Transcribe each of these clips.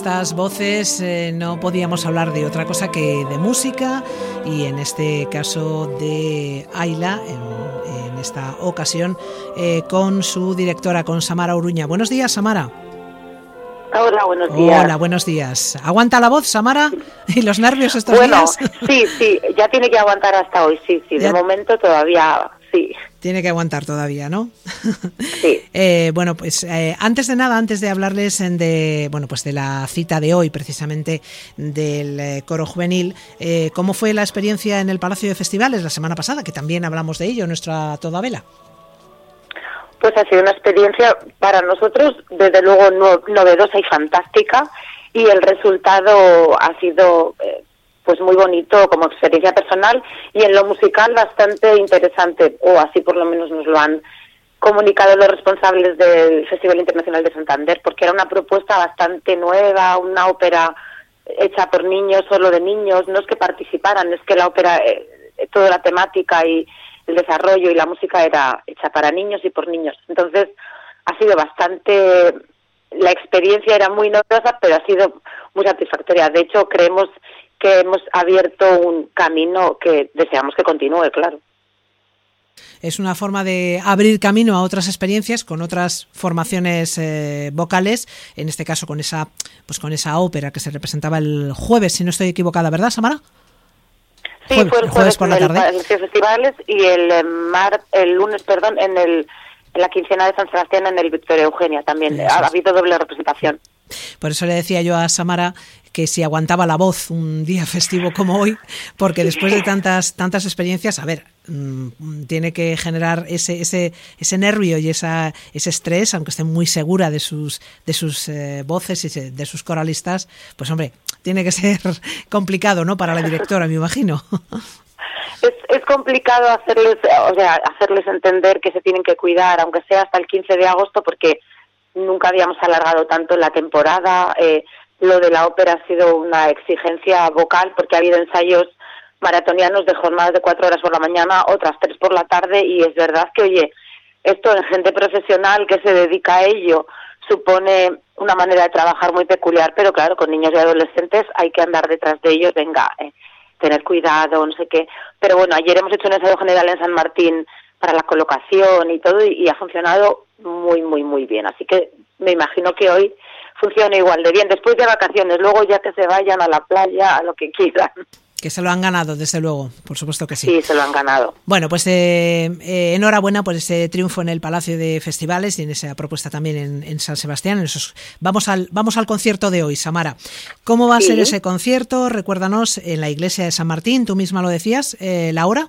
estas voces no podíamos hablar de otra cosa que de música, y en este caso de Ayla, en esta ocasión con su directora, con Samara Uruña. Buenos días, Samara. Hola, buenos días. Hola, buenos días. ¿Aguanta la voz, Samara? ¿Y los nervios estos días? Sí, ya tiene que aguantar hasta hoy, sí. De momento todavía, sí. Tiene que aguantar todavía, ¿no? Sí. Bueno, pues antes de nada, antes de hablarles de la cita de hoy, precisamente del coro juvenil, ¿cómo fue la experiencia en el Palacio de Festivales la semana pasada? Que también hablamos de ello en nuestra Toda Vela. Pues ha sido una experiencia para nosotros, desde luego, novedosa y fantástica, y el resultado ha sido pues muy bonito como experiencia personal, y en lo musical bastante interesante, o así por lo menos nos lo han comunicado los responsables del Festival Internacional de Santander, porque era una propuesta bastante nueva, una ópera hecha por niños, solo de niños. No es que participaran, es que la ópera, toda la temática y el desarrollo y la música era hecha para niños y por niños. Entonces ha sido bastante, la experiencia era muy novedosa, pero ha sido muy satisfactoria. De hecho, creemos que hemos abierto un camino que deseamos que continúe, claro. Es una forma de abrir camino a otras experiencias con otras formaciones vocales, en este caso con esa ópera que se representaba el jueves, si no estoy equivocada, ¿verdad, Samara? Sí, fue el jueves por la tarde. En los festivales, y el lunes, en la quincena de San Sebastián en el Victoria Eugenia también. Ha habido doble representación. Por eso le decía yo a Samara que si aguantaba la voz un día festivo como hoy, porque después de tantas experiencias, tiene que generar ese nervio y ese estrés, aunque esté muy segura de sus voces y de sus coralistas, pues hombre, tiene que ser complicado, ¿no?, para la directora, me imagino. Es complicado hacerles entender que se tienen que cuidar, aunque sea hasta el 15 de agosto, porque nunca habíamos alargado tanto la temporada. Lo de la ópera ha sido una exigencia vocal, porque ha habido ensayos maratonianos de jornadas de 4 horas por la mañana, otras 3 por la tarde, y es verdad que, oye, esto en gente profesional que se dedica a ello supone una manera de trabajar muy peculiar, pero claro, con niños y adolescentes hay que andar detrás de ellos, tener cuidado, no sé qué. Pero bueno, ayer hemos hecho un ensayo general en San Martín para la colocación y todo, y ha funcionado muy, muy, muy bien. Así que me imagino que hoy funciona igual de bien, después de vacaciones, luego ya que se vayan a la playa, a lo que quieran. Que se lo han ganado, desde luego, por supuesto que sí. Sí, se lo han ganado. Bueno, pues enhorabuena por ese triunfo en el Palacio de Festivales y en esa propuesta también en San Sebastián. Vamos al concierto de hoy, Samara. ¿Cómo va a ser ese concierto? Recuérdanos, en la iglesia de San Martín, tú misma lo decías, ¿la hora?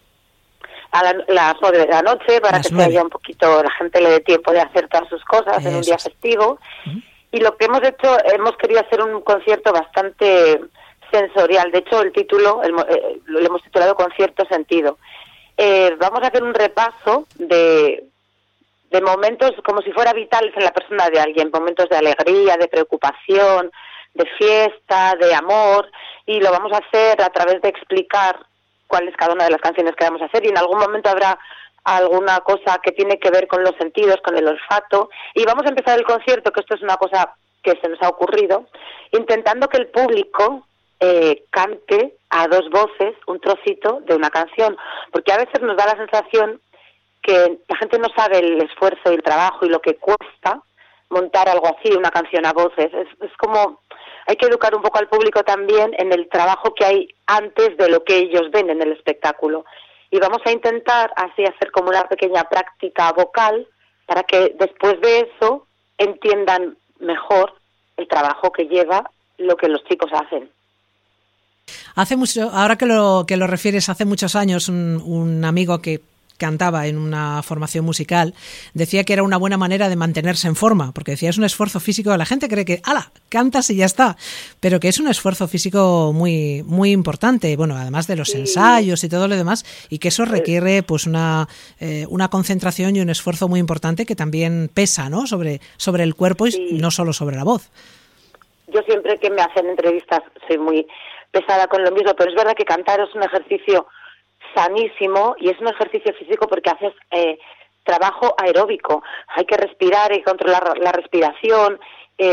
A las 9 de la noche, para que se haya un poquito, la gente le dé tiempo de hacer todas sus cosas en un día festivo. Uh-huh. Y lo que hemos hecho, hemos querido hacer un concierto bastante sensorial. De hecho, el título lo hemos titulado Concierto Sentido. Vamos a hacer un repaso de momentos como si fuera vitales en la persona de alguien, momentos de alegría, de preocupación, de fiesta, de amor, y lo vamos a hacer a través de explicar cuál es cada una de las canciones que vamos a hacer, y en algún momento habrá alguna cosa que tiene que ver con los sentidos, con el olfato, y vamos a empezar el concierto, que esto es una cosa que se nos ha ocurrido, intentando que el público cante a dos voces un trocito de una canción, porque a veces nos da la sensación que la gente no sabe el esfuerzo y el trabajo y lo que cuesta montar algo así, una canción a voces. Es como, hay que educar un poco al público también en el trabajo que hay antes de lo que ellos ven en el espectáculo. Y vamos a intentar así hacer como una pequeña práctica vocal para que después de eso entiendan mejor el trabajo que lleva lo que los chicos hacen. Hace mucho, ahora que lo refieres, hace muchos años un amigo que cantaba en una formación musical decía que era una buena manera de mantenerse en forma, porque decía, es un esfuerzo físico. La gente cree que ¡hala!, cantas y ya está, pero que es un esfuerzo físico muy, muy importante, bueno, además de los ensayos y todo lo demás, y que eso requiere pues una concentración y un esfuerzo muy importante que también pesa, ¿no?, sobre el cuerpo y no solo sobre la voz. Yo siempre que me hacen entrevistas soy muy pesada con lo mismo, pero es verdad que cantar es un ejercicio sanísimo y es un ejercicio físico porque haces trabajo aeróbico. Hay que respirar y controlar la respiración,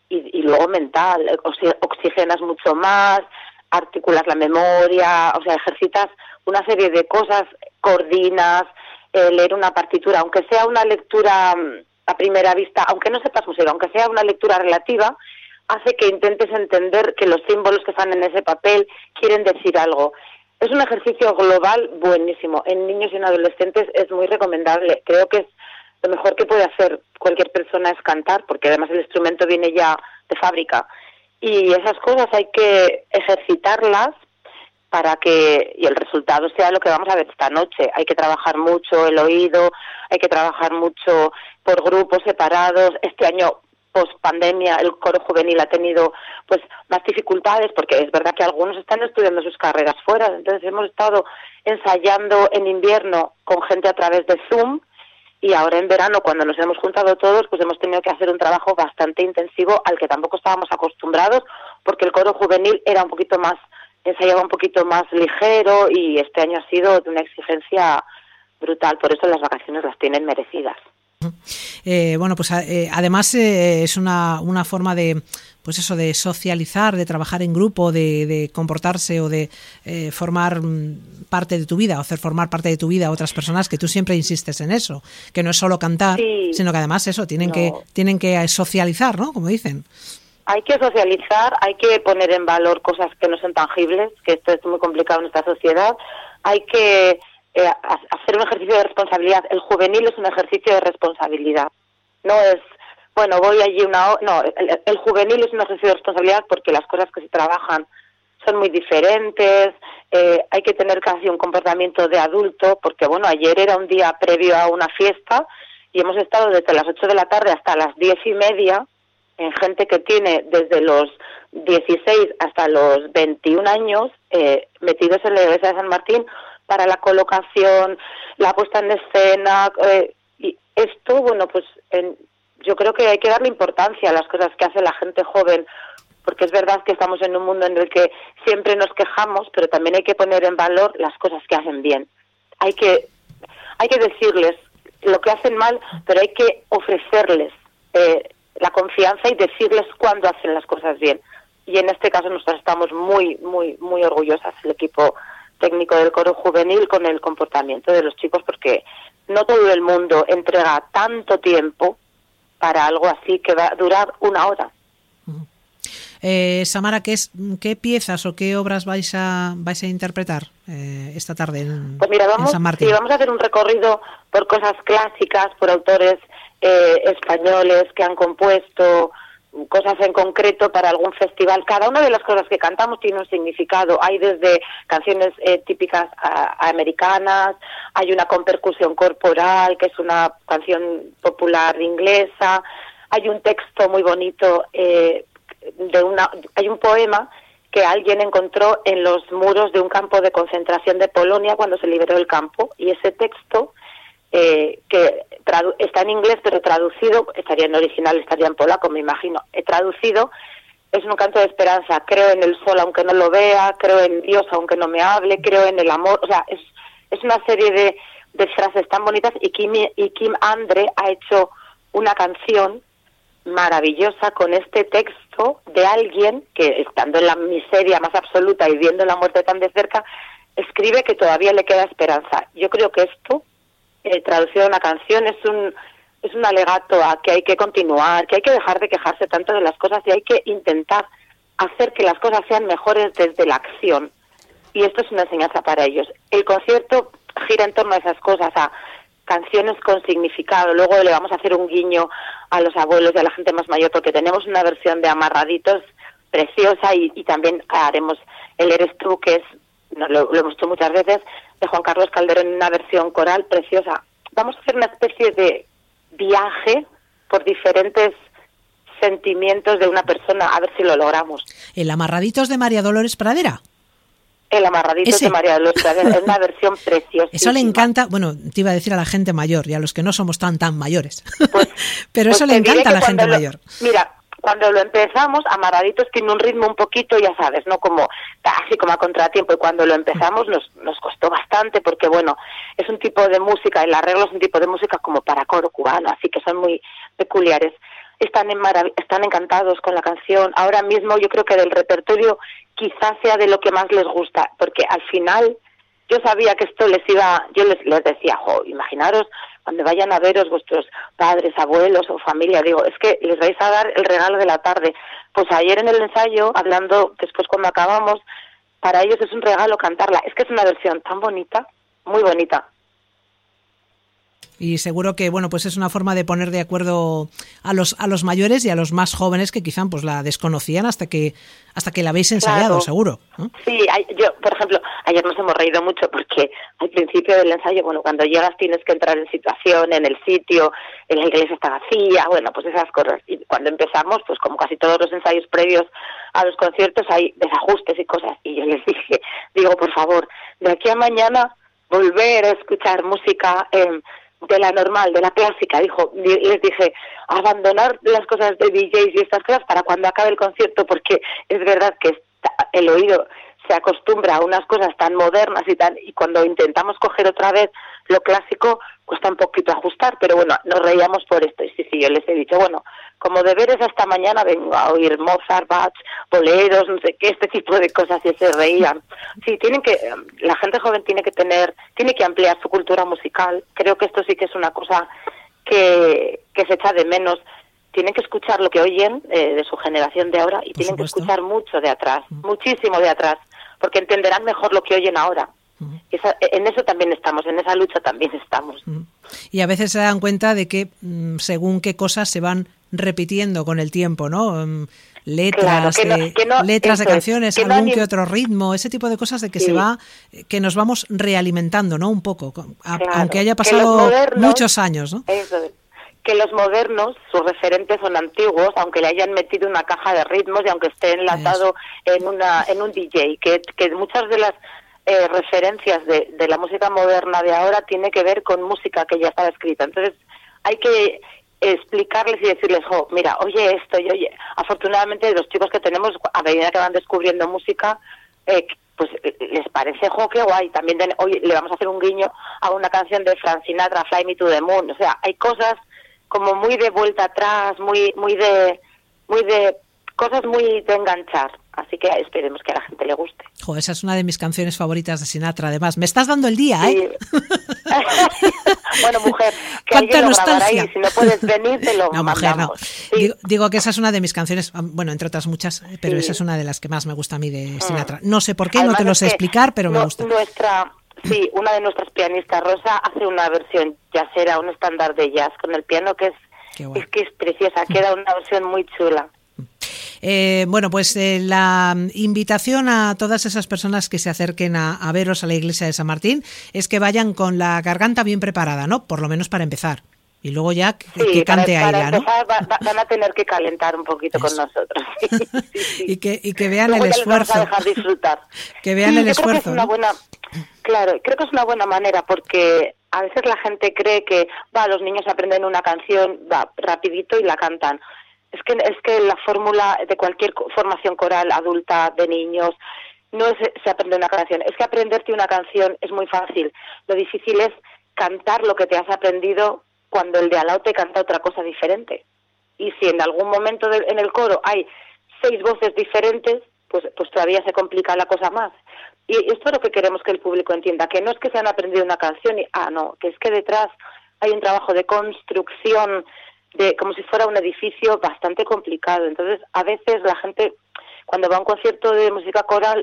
y luego mental, oxigenas mucho más, articulas la memoria, o sea, ejercitas una serie de cosas, coordinas, leer una partitura, aunque sea una lectura a primera vista, aunque no sepas música, aunque sea una lectura relativa, hace que intentes entender que los símbolos que están en ese papel quieren decir algo. Es un ejercicio global buenísimo. En niños y en adolescentes es muy recomendable. Creo que es lo mejor que puede hacer cualquier persona es cantar, porque además el instrumento viene ya de fábrica. Y esas cosas hay que ejercitarlas para que y el resultado sea lo que vamos a ver esta noche. Hay que trabajar mucho el oído, hay que trabajar mucho por grupos separados. Este año post-pandemia el coro juvenil ha tenido pues más dificultades, porque es verdad que algunos están estudiando sus carreras fuera. Entonces hemos estado ensayando en invierno con gente a través de Zoom, y ahora en verano, cuando nos hemos juntado todos, pues hemos tenido que hacer un trabajo bastante intensivo al que tampoco estábamos acostumbrados, porque el coro juvenil era un poquito más, ensayaba un poquito más ligero, y este año ha sido de una exigencia brutal. Por eso las vacaciones las tienen merecidas. Bueno, pues además es una forma de, pues eso, de socializar, de trabajar en grupo, de comportarse o de formar parte de tu vida, o hacer formar parte de tu vida a otras personas, que tú siempre insistes en eso, que no es solo cantar, sí, sino que además eso, tienen que socializar, ¿no? Como dicen. Hay que socializar, hay que poner en valor cosas que no son tangibles, que esto es muy complicado en esta sociedad. Hay que hacer un ejercicio de responsabilidad. El juvenil es un ejercicio de responsabilidad. No es, bueno, voy allí no, el juvenil es un ejercicio de responsabilidad, porque las cosas que se trabajan son muy diferentes. Hay que tener casi un comportamiento de adulto, porque bueno, ayer era un día previo a una fiesta y hemos estado desde las 8 de la tarde hasta las 10:30 en gente que tiene desde los 16 hasta los 21 años metidos en la iglesia de San Martín para la colocación, la puesta en escena, y esto, bueno, pues yo creo que hay que darle importancia a las cosas que hace la gente joven, porque es verdad que estamos en un mundo en el que siempre nos quejamos, pero también hay que poner en valor las cosas que hacen bien. Hay que decirles lo que hacen mal, pero hay que ofrecerles la confianza y decirles cuándo hacen las cosas bien. Y en este caso nosotros estamos muy, muy, muy orgullosas, el equipo técnico del coro juvenil, con el comportamiento de los chicos, porque no todo el mundo entrega tanto tiempo para algo así que va a durar 1 hora. Samara, ¿qué piezas o qué obras vais a interpretar esta tarde en, pues mira, en San Martín? Sí, vamos a hacer un recorrido por cosas clásicas, por autores españoles que han compuesto cosas en concreto para algún festival. Cada una de las cosas que cantamos tiene un significado. Hay desde canciones típicas americanas, hay una con percusión corporal, que es una canción popular inglesa, hay un texto muy bonito, hay un poema que alguien encontró en los muros de un campo de concentración de Polonia cuando se liberó el campo, y ese texto que está en inglés, pero traducido, estaría en original, estaría en polaco, me imagino, traducido, es un canto de esperanza. Creo en el sol aunque no lo vea, creo en Dios aunque no me hable, creo en el amor. O sea, es una serie de frases tan bonitas, y Kim Andre ha hecho una canción maravillosa con este texto de alguien que, estando en la miseria más absoluta y viendo la muerte tan de cerca, escribe que todavía le queda esperanza. Yo creo que esto, traducido a una canción, es un alegato a que hay que continuar, que hay que dejar de quejarse tanto de las cosas y hay que intentar hacer que las cosas sean mejores desde la acción. Y esto es una enseñanza para ellos. El concierto gira en torno a esas cosas, a canciones con significado. Luego le vamos a hacer un guiño a los abuelos y a la gente más mayor, porque tenemos una versión de Amarraditos preciosa, y también haremos el Eres tú, que lo hemos hecho muchas veces, de Juan Carlos Calderón, en una versión coral preciosa. Vamos a hacer una especie de viaje por diferentes sentimientos de una persona, a ver si lo logramos. ¿El Amarraditos de María Dolores Pradera? El Amarraditos de María Dolores Pradera es una versión preciosa. Eso le encanta, bueno, te iba a decir a la gente mayor y a los que no somos tan mayores, pues, pero eso le encanta a la gente mayor. Mira, cuando lo empezamos, Amarraditos tiene un ritmo un poquito, ya sabes, no como así como a contratiempo, y cuando lo empezamos nos costó bastante, porque bueno, es un tipo de música, el arreglo es un tipo de música como para coro cubano, así que son muy peculiares. están encantados con la canción. Ahora mismo yo creo que del repertorio quizás sea de lo que más les gusta, porque al final yo sabía que esto yo les decía, imaginaros cuando vayan a veros vuestros padres, abuelos o familia, digo, es que les vais a dar el regalo de la tarde. Pues ayer en el ensayo, hablando después cuando acabamos, para ellos es un regalo cantarla. Es que es una versión tan bonita, muy bonita. Y seguro que, bueno, pues es una forma de poner de acuerdo a los mayores y a los más jóvenes que quizá pues la desconocían hasta que la habéis ensayado, claro. Seguro, ¿no? Sí, yo, por ejemplo, ayer nos hemos reído mucho porque al principio del ensayo, bueno, cuando llegas tienes que entrar en situación, en el sitio, en la iglesia está vacía, bueno, pues esas cosas. Y cuando empezamos, pues como casi todos los ensayos previos a los conciertos hay desajustes y cosas. Y yo les dije, por favor, de aquí a mañana volver a escuchar música de la normal, de la clásica, les dije, abandonar las cosas de DJs y estas cosas para cuando acabe el concierto, porque es verdad que el oído se acostumbra a unas cosas tan modernas y cuando intentamos coger otra vez lo clásico cuesta un poquito ajustar, pero bueno, nos reíamos por esto. Y sí, yo les he dicho, bueno, como deberes hasta mañana vengo a oír Mozart, Bach, boleros, no sé qué, este tipo de cosas, y se reían. Sí, la gente joven tiene que ampliar su cultura musical. Creo que esto sí que es una cosa que se echa de menos. Tienen que escuchar lo que oyen de su generación de ahora y tienen que escuchar mucho de atrás, muchísimo de atrás, porque entenderán mejor lo que oyen ahora. En eso también estamos, en esa lucha también estamos. Y a veces se dan cuenta de que según qué cosas se van repitiendo con el tiempo, ¿no? Letras, claro, letras de canciones, algún que otro ritmo, ese tipo de cosas de que que nos vamos realimentando, ¿no? Un poco, claro, aunque haya pasado muchos años, ¿no? Eso es. Que los modernos, sus referentes son antiguos, aunque le hayan metido una caja de ritmos y aunque esté enlatado en un DJ, que muchas de las referencias de la música moderna de ahora tiene que ver con música que ya estaba escrita. Entonces hay que explicarles y decirles, mira, oye esto, y oye, afortunadamente los chicos que tenemos, a medida que van descubriendo música, pues les parece, qué guay. También hoy le vamos a hacer un guiño a una canción de Frank Sinatra, Fly Me to the Moon. O sea, hay cosas como muy de vuelta atrás, muy de cosas muy de enganchar. Así que esperemos que a la gente le guste. Esa es una de mis canciones favoritas de Sinatra, además. Me estás dando el día, ¿eh? Sí. Bueno, mujer, que alguien lo grabará ahí. Si no puedes venir, te lo mandamos. Mujer, no. Sí. Digo que esa es una de mis canciones, bueno, entre otras muchas, pero esa es una de las que más me gusta a mí de Sinatra. No sé por qué, además, no te lo sé explicar, pero me gusta. Una de nuestras pianistas, Rosa, hace una versión jazzera, un estándar de jazz con el piano que es preciosa, queda una versión muy chula. Bueno, pues la invitación a todas esas personas que se acerquen a veros a la iglesia de San Martín es que vayan con la garganta bien preparada, ¿no? Por lo menos para empezar. Y luego ya que cante Aira, ¿no? Van a tener que calentar un poquito con nosotros. Sí. Y que vean luego el esfuerzo. Les vamos a dejar disfrutar. Que vean el esfuerzo. Creo que es una buena, claro, creo que es una buena manera porque a veces la gente cree que los niños aprenden una canción rapidito y la cantan. Es que la fórmula de cualquier formación coral adulta de niños no es se aprende una canción, es que aprenderte una canción es muy fácil. Lo difícil es cantar lo que te has aprendido cuando el de al lado te canta otra cosa diferente. Y si en algún momento en el coro hay 6 voces diferentes, pues todavía se complica la cosa más. Y esto es lo que queremos que el público entienda, que no es que se han aprendido una canción y no, que es que detrás hay un trabajo de construcción como si fuera un edificio bastante complicado. Entonces, a veces la gente, cuando va a un concierto de música coral,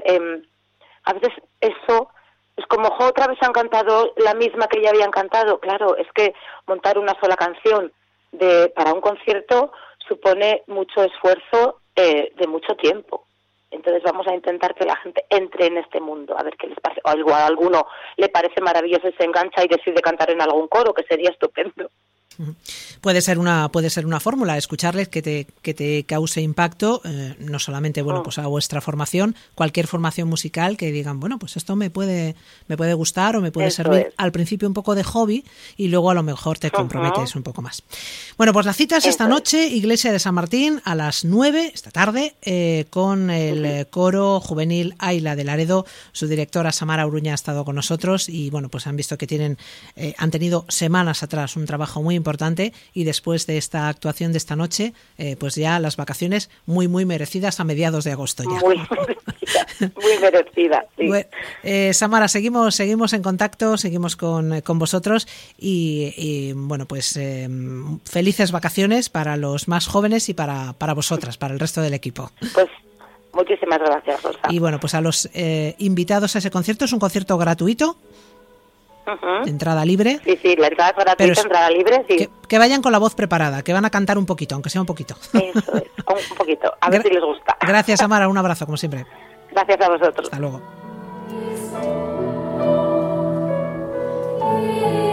a veces eso es como, otra vez han cantado la misma que ya habían cantado. Claro, es que montar una sola canción para un concierto supone mucho esfuerzo de mucho tiempo. Entonces vamos a intentar que la gente entre en este mundo, a ver qué les parece. O igual a alguno le parece maravilloso y se engancha y decide cantar en algún coro, que sería estupendo. Puede ser una fórmula, escucharles que te cause impacto, no solamente pues a vuestra formación, cualquier formación musical que digan, bueno, pues esto me puede gustar o me puede servir al principio un poco de hobby y luego a lo mejor te comprometes un poco más. Bueno, pues la cita es esta noche, Iglesia de San Martín, a las 9 esta tarde, con el coro juvenil Aila de Laredo. Su directora Samara Uruña ha estado con nosotros y bueno, pues han visto que han tenido semanas atrás un trabajo muy importante, y después de esta actuación de esta noche, pues ya las vacaciones muy merecidas a mediados de agosto ya. Muy merecida, sí. Bueno, Samara, seguimos en contacto, seguimos con vosotros y bueno, pues felices vacaciones para los más jóvenes y para vosotras, para el resto del equipo. Pues muchísimas gracias, Rosa. Y bueno, pues a los invitados a ese concierto, es un concierto gratuito, entrada libre. Sí, la entrada es gratuita, entrada libre, sí. Que vayan con la voz preparada, que van a cantar un poquito, aunque sea un poquito. Eso es, un poquito, a ver si les gusta. Gracias, Samara, un abrazo, como siempre. Gracias a vosotros. Hasta luego.